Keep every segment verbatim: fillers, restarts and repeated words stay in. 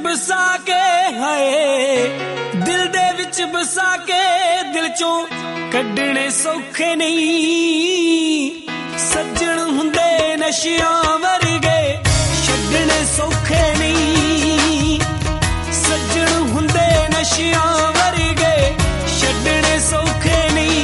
बसा के हाय दिल दे विच बसा के दिल चों कड्डणे सौखे नहीं सज्जण हुंदे नशियां वर्गे छड्डणे सौखे नहीं सज्जण हुंदे नशियां वर्गे छड्डणे सौखे नहीं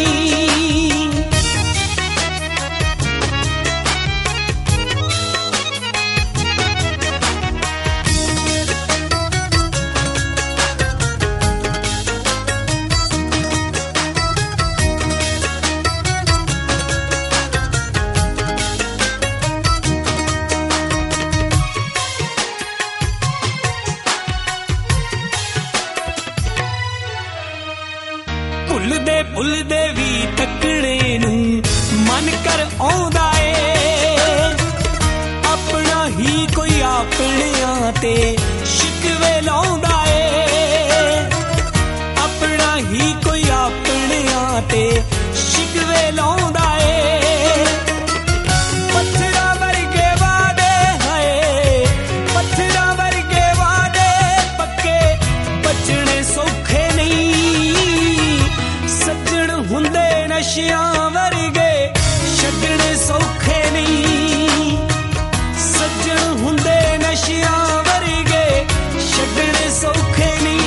भुलदे भुलदे भी तकड़े नू मन कर आउंदा ए अपना ही कोई अपनियां ते शिकवे लाउंदा ए अपना ही कोई अपनियां ते शिकवे लाउंदा ए पत्थरा वर्गे वादे हाय पत्थरा वर्गे वादे पक्के बचने सौखे नहीं सज्जण हुंदे नशियां वर्गे छड्डणे सौखे नहीं सज्जण हुंदे नशियां वर्गे छड्डणे सौखे नहीं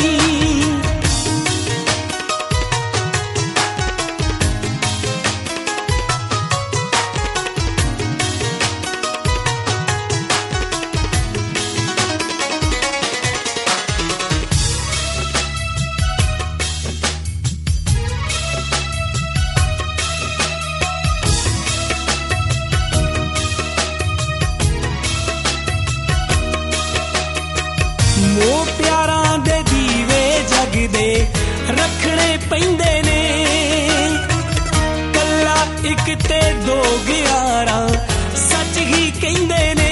मोह प्यारां दे दीवे जगदे रखने पैंदे ने कल्ला इक ते दो ग्यारां सच ही कहंदे ने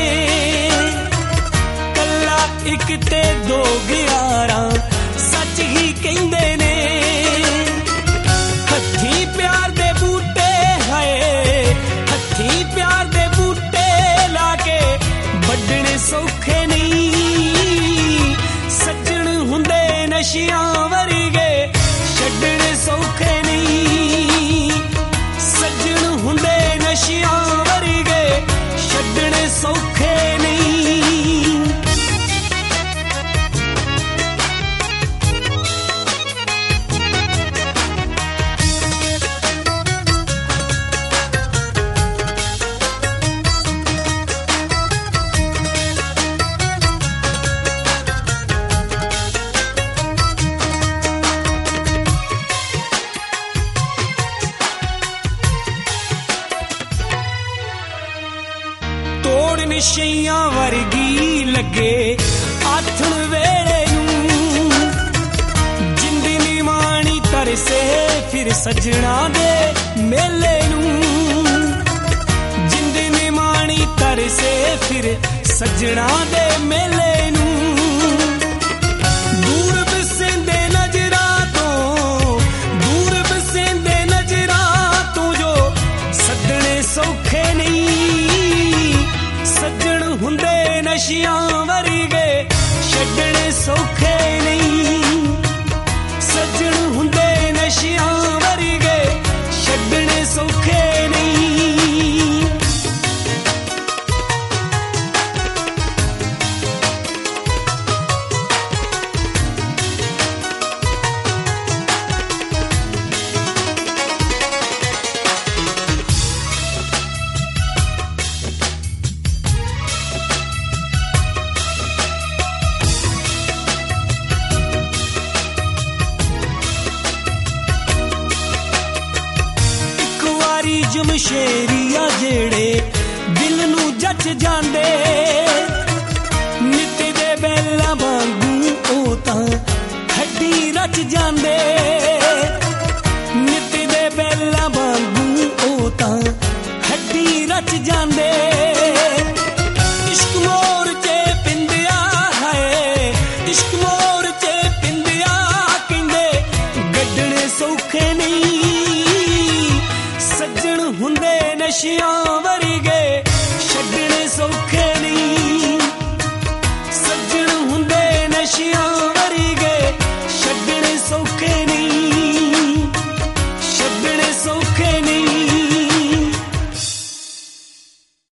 कल्ला इक ते दो ग्यारां सच ही कहंदे ने हत्थी प्यार दे बूटे हाय हत्थी प्यार दे बूटे लाके वड्डणे सौखे नहीं सज्जण हुंदे नशियां वर्गे छड्डणे सौखे नहीं सज्जण हुंदे नशियां वर्गे छड्डणे सौखे नहीं नशियां वर्गी लगे आथण वेले नूं जिंदी निमाणी तरसे फिर सजना दे मेले नूं जिंदी निमाणी तरसे फिर सजना दे मेले नूं दूर बसेंदे नजरां तो दूर बसेंदे नजरां तो जो सदने सौखे नहीं सज्जण हुंदे नशियां वर्गे छड्डणे सौखे नहीं सज्जण हुंदे नशियां वर्गे छड्डणे सौखे नहीं जमशेरिया जेड़े दिल नू जच जांदे नित दे बेला वांगू ओ तां हड्डी रच जांदे नित दे बेला वांगू ओ तां हड्डी रच जांदे इश्क मोर चे पिंदिया है इश्क मोर चे पिंदिया कहंदे गड्डणे सौखे नहीं सज्जण हुंदे नशियां वर्गे